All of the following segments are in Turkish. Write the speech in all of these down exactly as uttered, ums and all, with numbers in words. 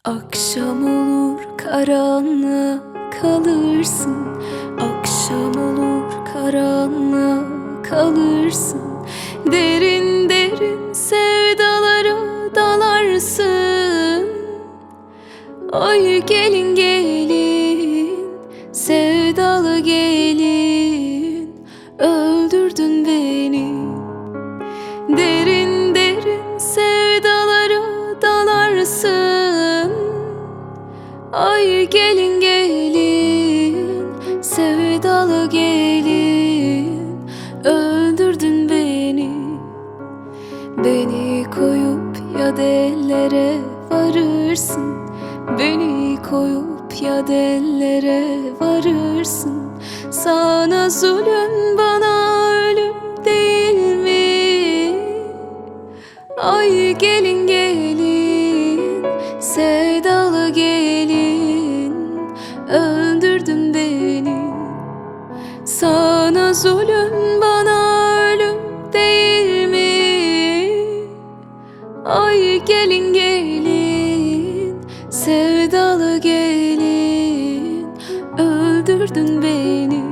Akşam olur karanlığa kalırsın, akşam olur karanlığa kalırsın. Derin derin sevdalara dalarsın. Ay gelin gelin, sevdalı gelin, öldürdün beni. Derin derin sevdalara dalarsın. Ay gelin gelin, sevdalı gelin, öldürdün beni. Beni koyup ya dellere varırsın, beni koyup ya dellere varırsın. Sana zulüm, bana ölüm değil mi? Ay gelin gelin, sevdalı gelin, öldürdün beni. Sana zulüm, bana ölüm değil mi? Ay gelin gelin, sevdalı gelin, öldürdün beni.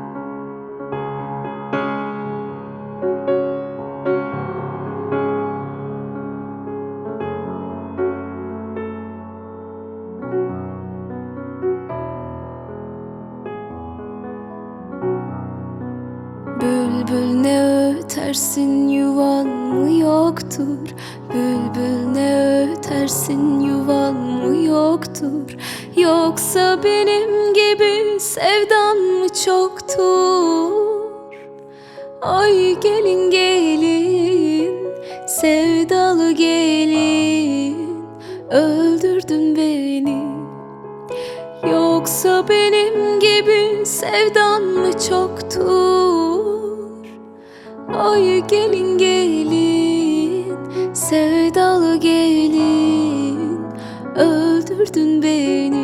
Bülbül ne ötersin, yuvan mı yoktur? Bülbül ne ötersin, yuvan mı yoktur? Yoksa benim gibi sevdan mı çoktur? Ay gelin gelin, sevdalı gelin, öldürdün beni. Yoksa benim gibi sevdan mı çoktur? Ay gelin gelin, sevdalı gelin, öldürdün beni.